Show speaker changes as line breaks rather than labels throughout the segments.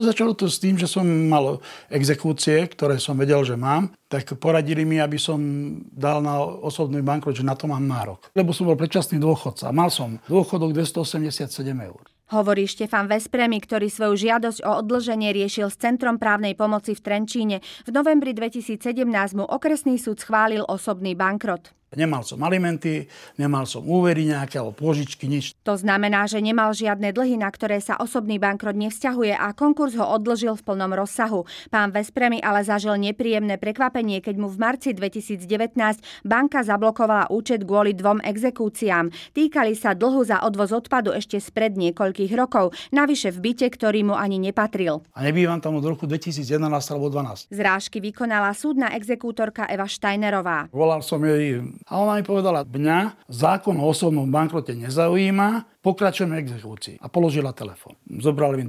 Začalo to s tým, že som mal exekúcie, ktoré som vedel, že mám, tak poradili mi, aby som dal na osobný bankrot, že na to mám nárok. Lebo som bol predčasný dôchodca a mal som dôchodok 287 eur.
Hovorí Štefan Vespremy, ktorý svoju žiadosť o oddlženie riešil s Centrom právnej pomoci v Trenčíne. V novembri 2017 mu okresný súd schválil osobný bankrot.
Nemal som alimenty, nemal som úvery nejaké alebo pôžičky, nič.
To znamená, že nemal žiadne dlhy, na ktoré sa osobný bankrot nevzťahuje a konkurs ho oddlžil v plnom rozsahu. Pán Vespremy ale zažil nepríjemné prekvapenie, keď mu v marci 2019 banka zablokovala účet kvôli 2 exekúciám. Týkali sa dlhu za odvoz odpadu ešte spred niekoľkých rokov, navyše v byte, ktorý mu ani nepatril.
A nebývam tam od roku 2011 alebo 2012.
Zrážky vykonala súdna exekútorka Eva Štajnerová.
Volal som jej a ona mi povedala, mňa zákon o osobnom bankrote nezaujíma, pokračujeme exekúcii. A položila telefón. Zobrali mi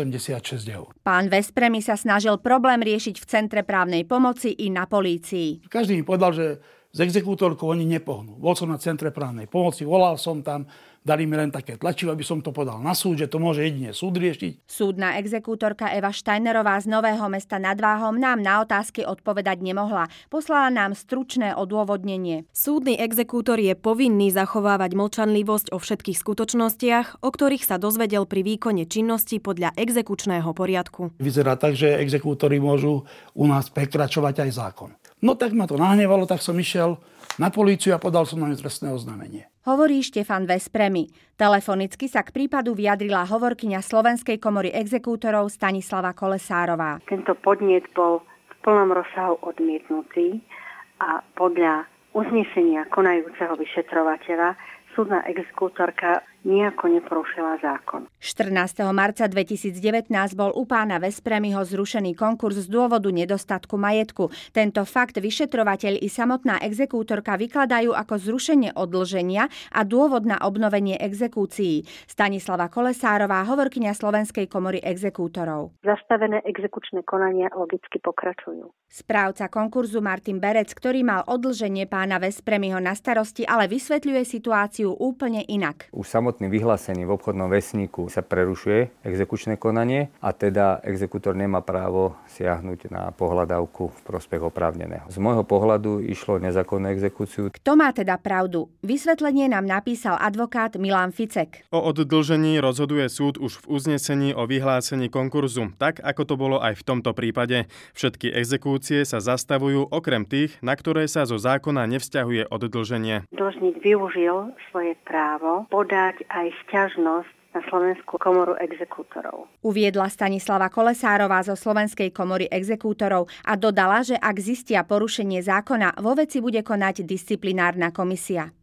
286 eur.
Pán Vespremy sa snažil problém riešiť v Centre právnej pomoci i na polícii.
Každý mi povedal, že s exekútorkou oni nepohnú. Bol som na Centre právnej pomoci, volal som tam, dali mi len také tlačivo, aby som to podal na súd, že to môže jedine súd riešiť.
Súdna exekútorka Eva Štajnerová z Nového Mesta nad Váhom nám na otázky odpovedať nemohla. Poslala nám stručné odôvodnenie.
Súdny exekútor je povinný zachovávať mlčanlivosť o všetkých skutočnostiach, o ktorých sa dozvedel pri výkone činnosti podľa exekučného poriadku.
Vyzerá tak, že exekútori môžu u nás prekračovať aj zákon. No tak ma to nahnevalo, tak som išiel na políciu a podal som na ňu trestné oznámenie.
Hovorí Štefan Vespremy. Telefonicky sa k prípadu vyjadrila hovorkyňa Slovenskej komory exekútorov Stanislava Kolesárová.
Tento podnet bol v plnom rozsahu odmietnutý a podľa uznesenia konajúceho vyšetrovateľa súdna exekútorka nijako neporušila zákon.
14. marca 2019 bol u pána Vespremyho zrušený konkurs z dôvodu nedostatku majetku. Tento fakt vyšetrovateľ i samotná exekútorka vykladajú ako zrušenie oddlženia a dôvod na obnovenie exekúcií. Stanislava Kolesárová, hovorkyňa Slovenskej komory exekútorov.
Zastavené exekučné konania logicky pokračujú.
Správca konkurzu Martin Berec, ktorý mal oddlženie pána Vespremyho na starosti, ale vysvetľuje situáciu úplne inak.
Už samotným vyhlásením v obchodnom vesníku sa prerušuje exekučné konanie a teda exekútor nemá právo siahnuť na pohľadávku v prospech oprávneného. Z môjho pohľadu išlo o nezákonnú exekúciu.
Kto má teda pravdu? Vysvetlenie nám napísal advokát Milan Ficek.
O oddlžení rozhoduje súd už v uznesení o vyhlásení konkurzu, tak ako to bolo aj v tomto prípade. Všetky exekúcie sa zastavujú okrem tých, na ktoré sa zo zákona nevzťahuje oddlženie.
Dlžník využil svoje právo podať aj sťažnosť na Slovenskú komoru exekútorov.
Uviedla Stanislava Kolesárová zo Slovenskej komory exekútorov a dodala, že ak zistia porušenie zákona, vo veci bude konať disciplinárna komisia.